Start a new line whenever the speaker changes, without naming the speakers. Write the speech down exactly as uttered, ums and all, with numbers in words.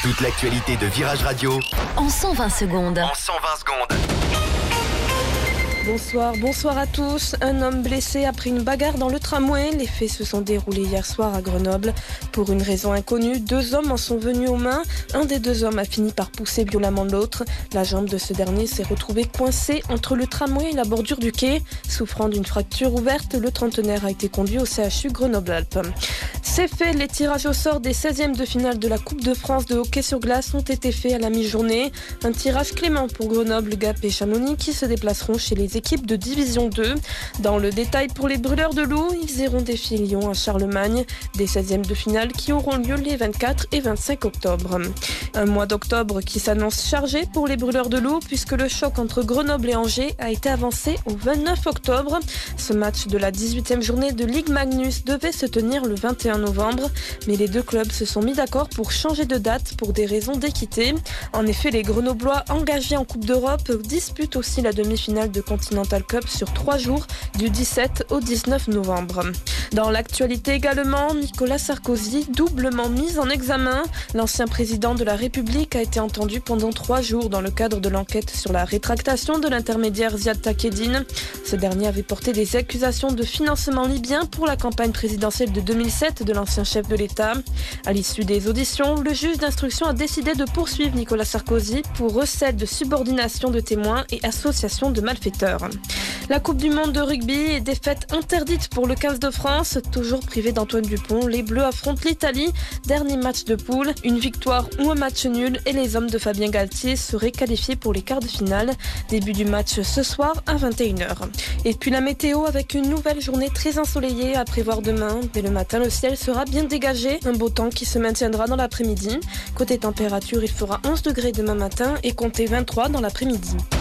Toute l'actualité de Virage Radio
en cent vingt secondes.
En cent vingt secondes.
Bonsoir, bonsoir à tous. Un homme blessé après une bagarre dans le tramway. Les faits se sont déroulés hier soir à Grenoble. Pour une raison inconnue, deux hommes en sont venus aux mains. Un des deux hommes a fini par pousser violemment l'autre. La jambe de ce dernier s'est retrouvée coincée entre le tramway et la bordure du quai. Souffrant d'une fracture ouverte, le trentenaire a été conduit au C H U Grenoble-Alpes. C'est fait, les tirages au sort des seizièmes de finale de la Coupe de France de hockey sur glace ont été faits à la mi-journée. Un tirage clément pour Grenoble, Gap et Chamonix qui se déplaceront chez les équipes de Division deux. Dans le détail, pour les brûleurs de loup, ils iront défier Lyon à Charlemagne. Des seizièmes de finale qui auront lieu les vingt-quatre et vingt-cinq octobre. Un mois d'octobre qui s'annonce chargé pour les brûleurs de loup puisque le choc entre Grenoble et Angers a été avancé au vingt-neuf octobre. Ce match de la dix-huitième journée de Ligue Magnus devait se tenir le vingt et un novembre, mais les deux clubs se sont mis d'accord pour changer de date pour des raisons d'équité. En effet, les Grenoblois engagés en Coupe d'Europe disputent aussi la demi-finale de Continental Cup sur trois jours, du dix-sept au dix-neuf novembre. Dans l'actualité également, Nicolas Sarkozy, doublement mis en examen. L'ancien président de la République a été entendu pendant trois jours dans le cadre de l'enquête sur la rétractation de l'intermédiaire Ziad Takedine. Ce dernier avait porté des accusations de financement libyen pour la campagne présidentielle de deux mille sept de l'ancien chef de l'État. À l'issue des auditions, le juge d'instruction a décidé de poursuivre Nicolas Sarkozy pour recel de subordination de témoins et association de malfaiteurs. La Coupe du Monde de rugby est défaite interdite pour le quinze de France. Toujours privé d'Antoine Dupont, les Bleus affrontent l'Italie. Dernier match de poule, une victoire ou un match nul et les hommes de Fabien Galtier seraient qualifiés pour les quarts de finale. Début du match ce soir à vingt et une heures. Et puis la météo avec une nouvelle journée très ensoleillée à prévoir demain. Dès le matin, le ciel sera bien dégagé. Un beau temps qui se maintiendra dans l'après-midi. Côté température, il fera onze degrés demain matin et comptez vingt-trois dans l'après-midi.